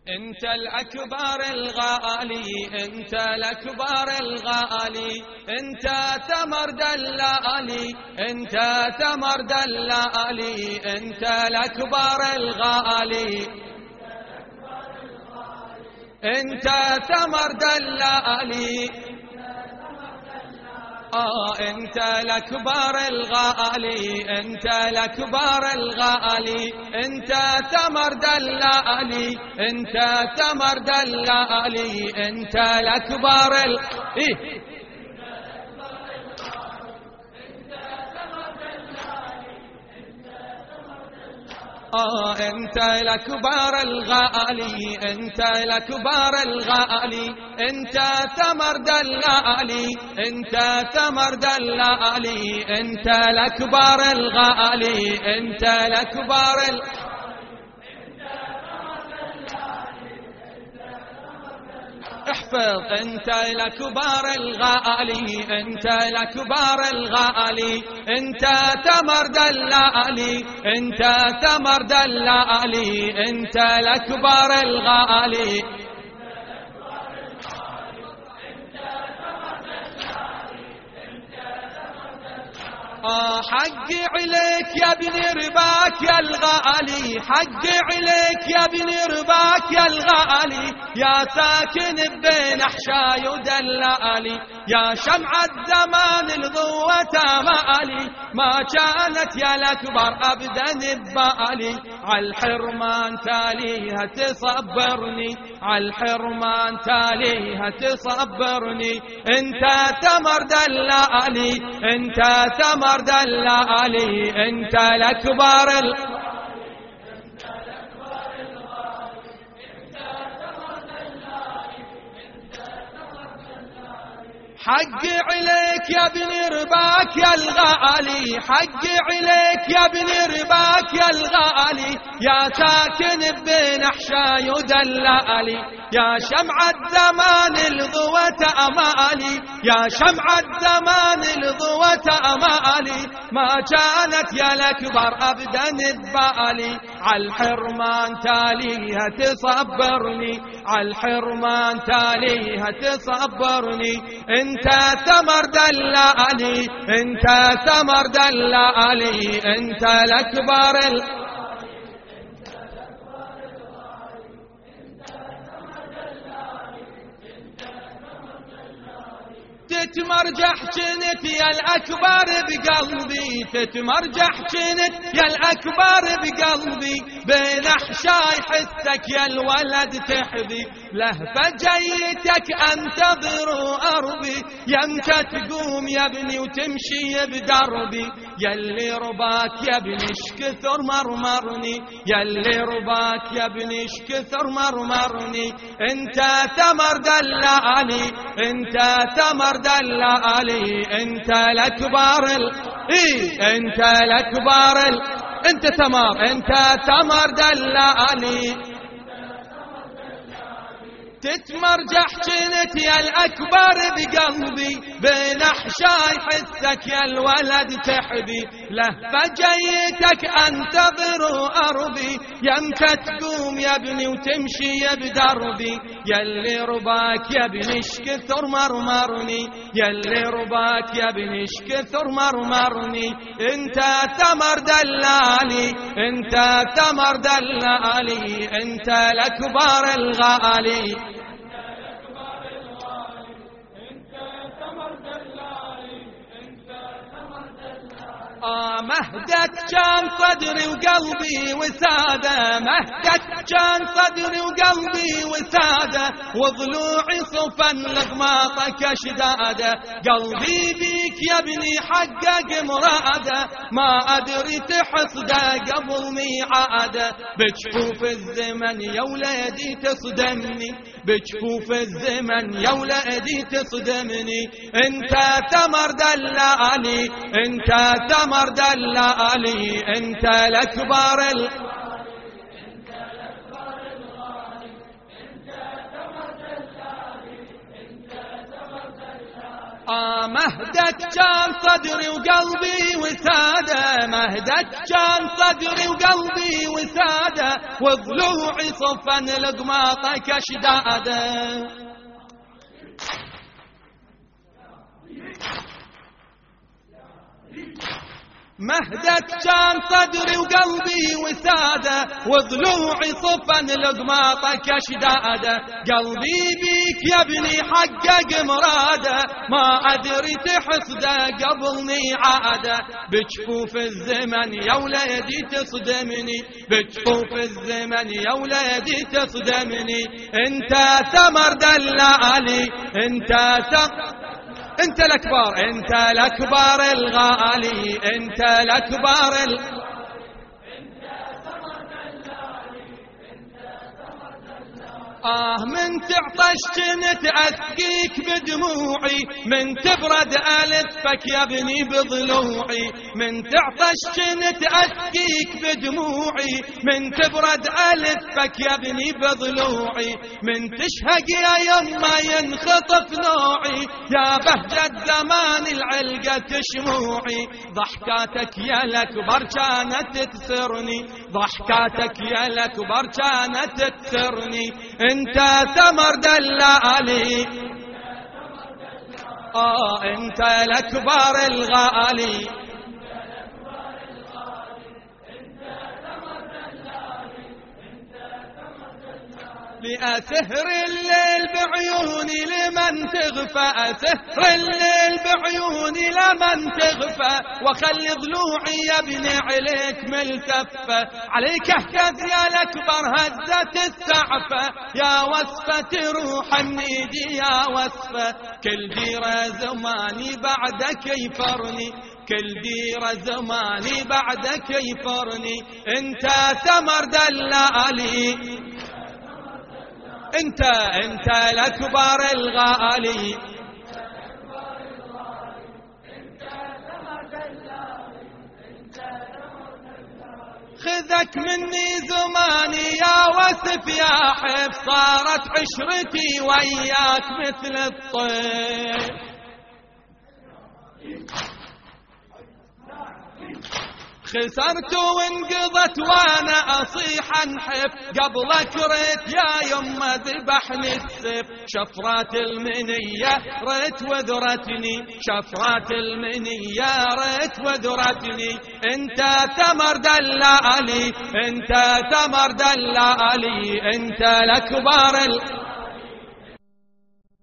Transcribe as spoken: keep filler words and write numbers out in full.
انت الاكبر الغالي، انت الاكبر الغالي، انت تمر دلالي، انت تمر دلالي، انت الاكبر الغالي، انت تمر دلالي، آه انت الاكبر الغالي، انت الاكبر الغالي، انت تمر دلالي، انت تمر دلالي، انت الاكبر ال... إيه؟ آه انت الاكبر الغالي، انت الاكبر الغالي، انت تمر دلالي، انت تمر دلالي، انت الاكبر الغالي، انت الاكبر ال... احفظ انت الاكبر الغالي، انت الاكبر الغالي، انت تمر دلالي، انت تمر دلالي، انت الاكبر الغالي، آه حقي عليك يا ابن رباك يا الغالي، حقي عليك يا ابن رباك يا الغالي، يا ساكن بين احشاي ودلالي، يا شمع الزمان الضوة مالي، ما كانت يا الاكبر ابدا ببالي، عالحرمان تاليها تصبرني، عالحرمان تاليها تصبرني، انت تمر دلالي، انت تمر دلالي، انت الاكبر ال... حقي عليك يا ابن رباك يا الغالي، حقي عليك يا ابن رباك يا الغالي، يا ساكن بين احشاي ودلالي، يا شمع الزمان الضوة امالي، يا شمع الزمان الضوة امالي، ما كانت يا الاكبر ابدا ببالي، عالحرمان تاليها تصبرني، عالحرمان تاليها تصبرني، انت تمر دلالي، انت تمر دلالي، انت الاكبر ال... تتمرجح جنت يا الأكبر بقلبي، تتمرجح جنت يا الأكبر بقلبي، بين أحشاي حسك يا الولد تحبي، لهفة جيتك أنتظر أربي، يمتى تقوم يا ابني وتمشي بدربي، يلي رباك يا ابني شكثر مرمرني، يلي رباك يا ابني شكثر مرمرني، انت تمر دلالي، انت تمر دلالي، انت الاكبر ال... إيه؟ انت الاكبر ال... انت تمر، انت تمر دلالي، تتمرجح جنت يا الأكبر بقلبي، بين أحشاي حسك يا الولد تحبي، لهفة جيتك أنتظر أربي، يمتى تقوم يا ابني وتمشي بدربي، يلي رباك يا ابني شكثر مرمرني، يلي رباك يا ابني شكثر مرمرني، انت تمر دلالي، انت تمر دلالي، انت الأكبر الغالي، آه مهدت كان صدري وقلبي وسادة، مهدت كان صدري وقلبي وسادة، وضلوعي صفا لغماطك شدادة، قلبي بيك يا ابني حقق مراده، ما أدري تحصده قبل ميعاده، بجفوف الزمن يا ولدي تصدمني، بجفوف الزمن يا ولدي تصدمني، انت تمر دلالي، انت تمر تمر دلالي، انت الاكبر ال... آه مهدك كان صدري وقلبي وسادة، مهدك كان صدري وقلبي وسادة، وضلوعي صفا لقماطك اشداده. مهدك كان صدري وقلبي وسادة، وضلوعي صفا لقماطك اشداده. قلبي بيك يا ابني حقق مراده، ما ادري تحسده قبلني عاده. بجفوف الزمن يا وليدي تصدمني، بجفوف الزمن يا وليدي تصدمني. انت ثمر دلالي، انت ثمر، انت الاكبر، انت الاكبر الغالي، انت الاكبر ال... آه من تعطش كنت أسقيك بدموعي، من تبرد ألفك يا ابني بضلوعي. من تعطش كنت أسقيك بدموعي، من تبرد ألفك يا ابني بضلوعي. من تشهق يا يما ينخطف نوعي، يا بهجة زمان العلقة تشموعي. ضحكاتك يا الأكبر كانت تسرني، ضحكاتك يا الأكبر كانت تسرني. انت ثمر دلالي، اه انت الاكبر الغالي. لأسهر الليل بعيوني لمن تغفى، أسهر الليل بعيوني لمن تغفى. وخلي ضلوعي يا ابني عليك ملتفة، عليك اهتز يا الأكبر هزة السعفة. يا وصفة روح النيدي يا وصفة، كل ديرة زماني بعدك يفرني، كل ديرة زماني بعدك يفرني. انت ثمر دلالي، انت انت الاكبر الغالي. خذك مني زماني يا وسف يا حب، صارت عشرتي وياك مثل الطير. خسرت وانقضت وانا اصيح انحف، قبلك ريت يا يما ذبحني السيف. شفرات المنية ريت وذرتني، شفرات المنية ريت وذرتني. انت ثمر دلالي، انت ثمر دلالي، انت الاكبر ال...